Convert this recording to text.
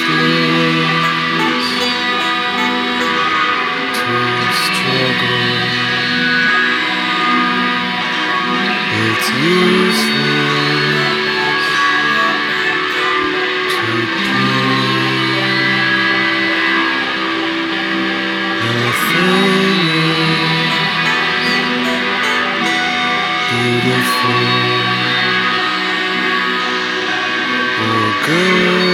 to struggle. It's useless to play. Nothing is beautiful or good.